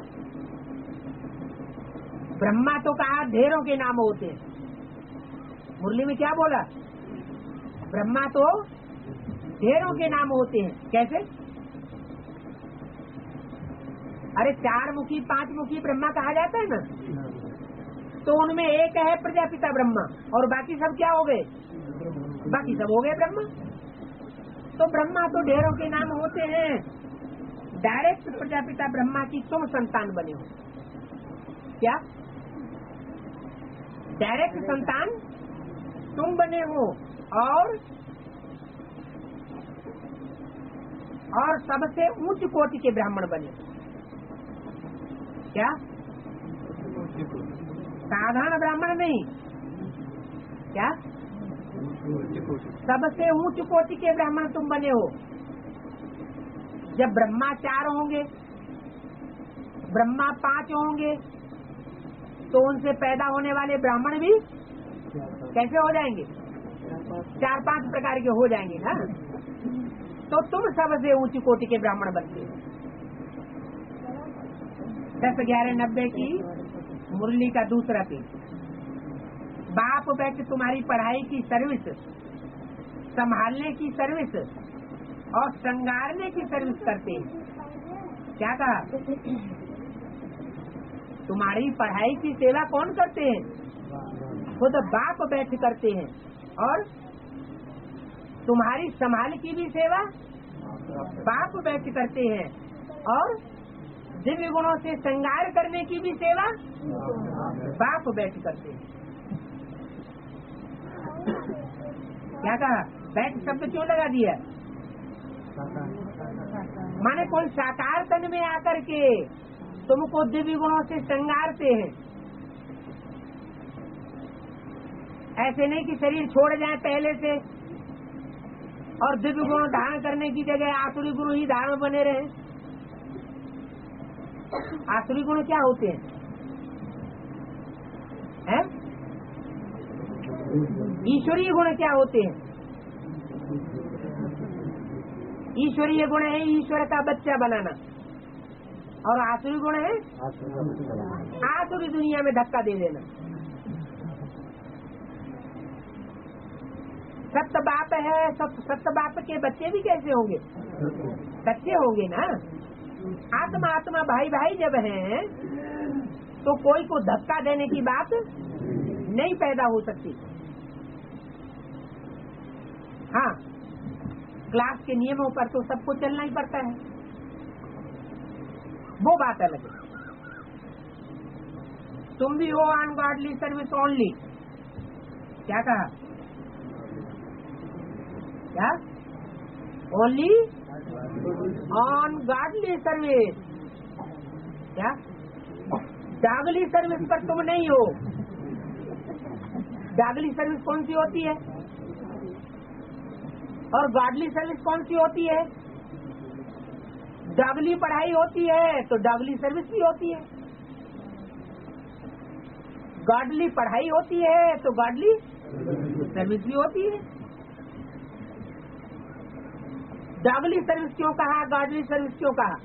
ब्रह्मा तो कहा ढेरों के नाम होते हैं। मुरली में क्या बोला? ब्रह्मा तो ढेरों के नाम होते हैं। कैसे? अरे चार मुखी पांच मुखी ब्रह्मा कहा जाता है ना, तो उनमें एक है प्रजापिता ब्रह्मा और बाकी सब क्या हो गए? बाकी सब हो गए ब्रह्मा। तो ब्रह्मा तो ढेरों के नाम होते हैं। डायरेक्ट प्रजापिता ब्रह्मा की तुम संतान बने हो। क्या? डायरेक्ट संतान तुम बने हो और और सबसे उच्च कोटि के ब्राह्मण बने। क्या? साधारण ब्राह्मण नहीं। क्या? सबसे उच्च कोटि के ब्राह्मण तुम बने हो। जब ब्रह्मा चार होंगे, ब्रह्मा पांच होंगे, तो उनसे पैदा होने वाले ब्राह्मण भी कैसे हो जाएंगे? चार पांच प्रकार के हो जाएंगे ना। तो तुम सबसे ऊंची कोटि के ब्राह्मण बनते हो। दस ग्यारह नब्बे की मुरली का दूसरा पेज। बाप बैठ तुम्हारी पढ़ाई की सर्विस, संभालने की सर्विस और श्रृंगारने की सर्विस करते हैं। क्या कहा? तुम्हारी पढ़ाई की सेवा कौन करते हैं? खुद बाप बैठ करते हैं। और तुम्हारी संभाल की भी सेवा बाप बैठ करते हैं। और दिव्य गुणों से श्रृंगार करने की भी सेवा बाप बैठ करते हैं। क्या कहा? बैठ शब्द क्यों लगा दिया? माने कोई साकार तन में आकर के तुमको दिव्य गुणों से श्रृंगारते हैं। ऐसे नहीं कि शरीर छोड़ जाए पहले से और दिव्य गुण धारण करने की जगह आसुरी गुण ही धारण बने रहे। आसुरी गुण क्या होते हैं? है? ईश्वरीय गुण क्या होते हैं? ईश्वरीय गुण है ईश्वर का बच्चा बनाना, और आसुरी गुण है आसुरी दुनिया में धक्का दे देना। सत्य बाप है, सत्य बाप के बच्चे भी कैसे होंगे? सच्चे होंगे ना। आत्मा आत्मा भाई भाई जब हैं तो कोई को धक्का देने की बात नहीं पैदा हो सकती। हाँ, क्लास के नियमों पर तो सबको चलना ही पड़ता है, वो बात अलग है। तुम भी हो अनगॉडली सर्विस ओनली। क्या कहा? क्या? Only on godly service. क्या? डागली सर्विस पर तुम नहीं हो। डागली सर्विस कौन सी होती है और गॉडली सर्विस कौन सी होती है? डागली पढ़ाई होती है तो डागली सर्विस भी होती है। गॉडली पढ़ाई होती है तो गॉडली सर्विस भी होती है। डागली सर्विस क्यों कहा, गॉडली सर्विस क्यों कहा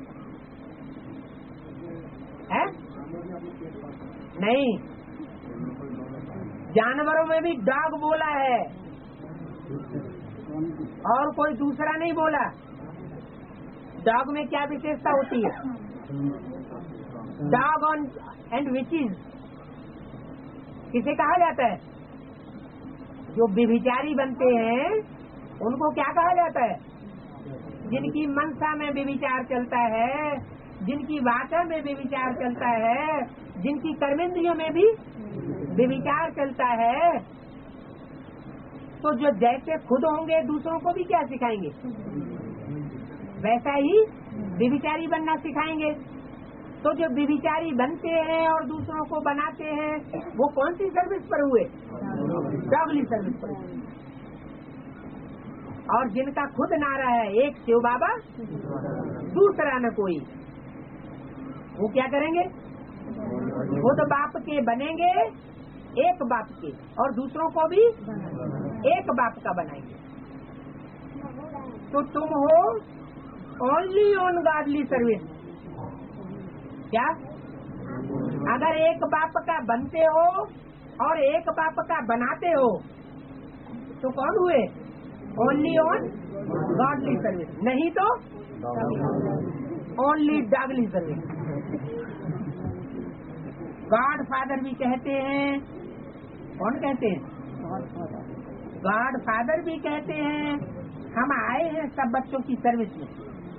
है? नहीं, जानवरों में भी डॉग बोला है और कोई दूसरा नहीं बोला। डॉग में क्या विशेषता होती है? डॉग ऑन एंड विचेस किसे कहा जाता है? जो व्यभिचारी बनते हैं उनको क्या कहा जाता है? जिनकी मनसा में व्यभिचार चलता है, जिनकी वाचा में व्यभिचार चलता है, जिनकी कर्मेंद्रियों में भी व्यभिचार चलता है, तो जो जैसे खुद होंगे दूसरों को भी क्या सिखाएंगे? वैसा ही व्यभिचारी बनना सिखाएंगे। तो जो विभिचारी बनते हैं और दूसरों को बनाते हैं, वो कौन सी सर्विस पर हुए? डॉगली सर्विस पर हुए। और जिनका खुद नारा है एक शिव बाबा दूसरा न कोई, वो क्या करेंगे? खुद बाप के बनेंगे, एक बाप के, और दूसरों को भी एक बाप का बनाएंगे। तो तुम हो ओनली ऑन गॉडली सर्विस। क्या? अगर एक बाप का बनते हो और एक बाप का बनाते हो तो कौन हुए? Only on godly service. नहीं तो ओनली डॉगली सर्विस। गॉड फादर भी कहते हैं। कौन कहते हैं? गॉड फादर भी कहते हैं। हम आए हैं सब बच्चों की सर्विस में,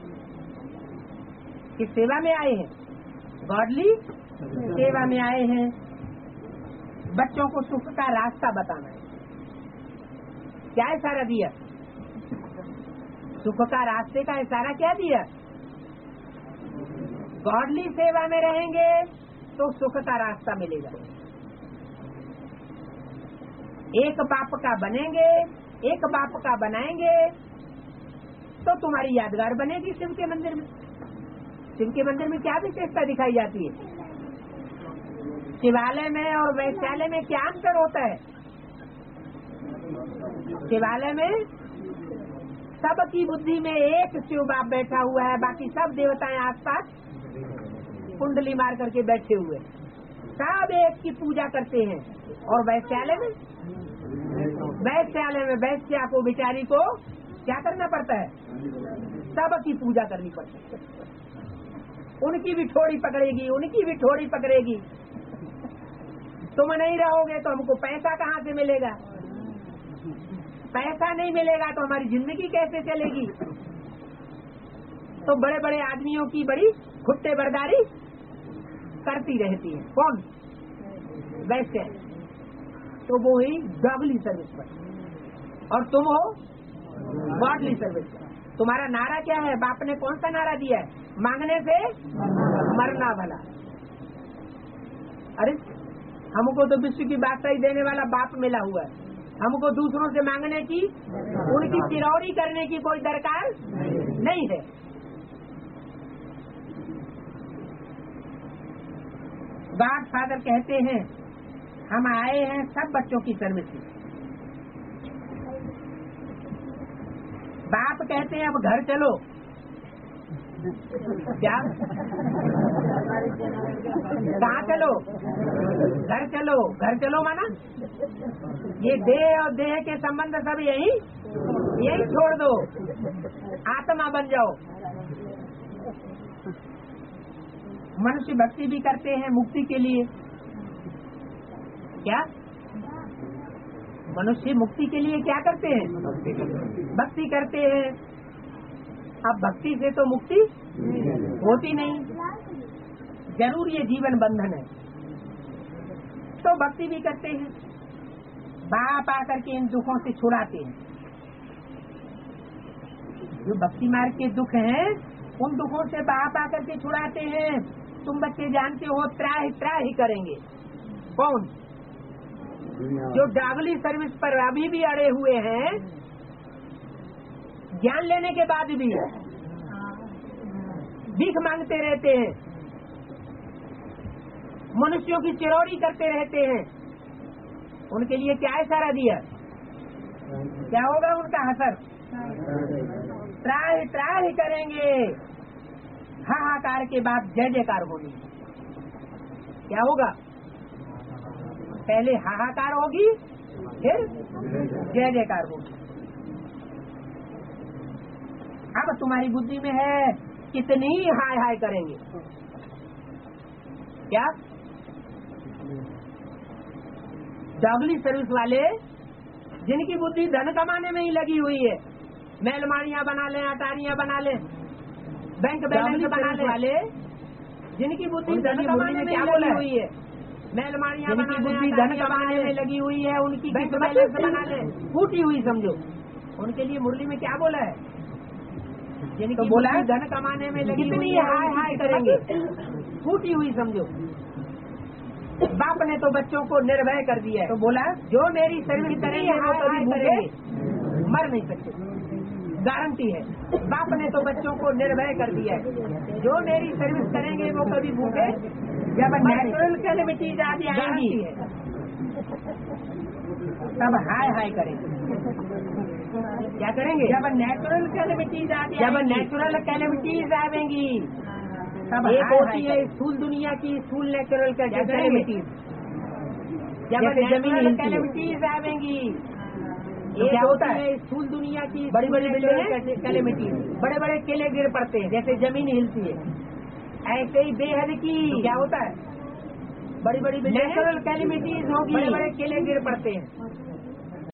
किस सेवा में आए हैं? गॉडली सेवा में आए हैं। बच्चों को सुख का रास्ता बताना है। क्या इशारा दिया? सुख का रास्ते का इशारा क्या दिया? गॉडली सेवा में रहेंगे तो सुख का रास्ता मिलेगा। एक बाप का बनेंगे, एक बाप का बनाएंगे तो तुम्हारी यादगार बनेगी शिव के मंदिर में। शिव के मंदिर में क्या विशेषता दिखाई जाती है? शिवालय में और वैश्यालय में क्या अंतर होता है? शिवालय में सबकी बुद्धि में एक शिव बाप बैठा हुआ है, बाकी सब देवताएं आसपास कुंडली मार करके बैठे हुए, सब एक की पूजा करते हैं। और वैश्यालय में वैश्यालय में वैश्या को बेचारी को क्या करना पड़ता है? सबकी पूजा करनी पड़ती है। उनकी भी ठोड़ी पकड़ेगी, उनकी भी ठोड़ी पकड़ेगी। तुम नहीं रहोगे तो हमको पैसा कहाँ से मिलेगा? पैसा नहीं मिलेगा तो हमारी जिंदगी कैसे चलेगी? तो बड़े बड़े आदमियों की बड़ी खुट्टे बरदारी करती रहती है। कौन? वैसे तो वो ही डॉगली सर्विस पर, और तुम हो गॉडली सर्विस पर। तुम्हारा नारा क्या है? बाप ने कौन सा नारा दिया है? मांगने से मरना भला। अरे हमको तो विश्व की बादशाही देने वाला बाप मिला हुआ है, हमको दूसरों से मांगने की, उनकी चिरौरी करने की कोई दरकार नहीं है। गॉड फादर कहते हैं हम आए हैं सब बच्चों की सर्विस में। बाप कहते हैं अब घर चलो। क्या? कहाँ चलो? घर चलो। घर चलो माना ये देह और देह के संबंध सब यही यही छोड़ दो, आत्मा बन जाओ। मनुष्य भक्ति भी करते हैं मुक्ति के लिए। क्या? मनुष्य मुक्ति के लिए क्या करते हैं? भक्ति करते हैं। अब भक्ति से तो मुक्ति होती नहीं, जरूर ये जीवन बंधन है। तो भक्ति भी करते हैं, बाप आकर के इन दुखों से छुड़ाते हैं। जो भक्ति मार्ग के दुख हैं उन दुखों से बाप आकर के छुड़ाते हैं। तुम बच्चे जानते हो त्राहि त्राहि करेंगे। कौन? जो डॉगली सर्विस पर अभी भी अड़े हुए हैं, ज्ञान लेने के बाद भी भीख मांगते रहते हैं, मनुष्यों की चिरौरी करते रहते हैं। उनके लिए क्या इशारा दिया? क्या होगा उनका हसर? त्राहि त्राहि करेंगे। हाहाकार के बाद जय जयकार होगी। क्या होगा? पहले हाहाकार होगी, फिर जय जयकार होगी। अब तुम्हारी बुद्धि में है कितनी हाय हाय करेंगे। क्या? डॉगली सर्विस वाले जिनकी बुद्धि धन कमाने में ही लगी हुई है, मेलमानियां बना लें, अटारियां बना लें, बैंक बैलेंस बना लें, वाले जिनकी बुद्धि धन कमाने में लगी हुई है, मेलमानियां बना लें, बुद्धि धन कमाने में लगी हुई है, उनकी बैंक बैलेंस बना लें, फूटी हुई समझो। उनके लिए मुरली में क्या बोला है? जिनकी बोला है धन कमाने में लगी हुई है, हाय हाय करेंगे। फूटी हुई समझो। बाप ने तो बच्चों को निर्भय कर दिया है, तो बोला जो मेरी सर्विस करेंगे वो कभी भूखे मर नहीं सकते, गारंटी है। बाप ने तो बच्चों को निर्भय कर दिया है, जो मेरी सर्विस करेंगे वो कभी भूखे जब नेचुरल कैलेमिटीज आ जाएंगी तब हाय हाय करेंगे। क्या करेंगे? जब नेचुरल कैलेमिटीज आ जब नेचुरल कैलेमिटीज आवेंगी तब एक होती है स्थूल दुनिया की स्थूल नेचुरल कैलेमिटीज, जब नेचुरल कैलेमिटीज आवेंगी एक होता है स्थूल दुनिया की बड़ी बड़ी बिल्डिंग कैलेमिटीज, बड़े बड़े किले गिर पड़ते हैं जैसे जमीन हिलती है, ऐसे ही बेहद की क्या होता है बड़ी बड़ी नेचुरल कैलेमिटीज होगी, बड़े बड़े किले गिर पड़ते हैं।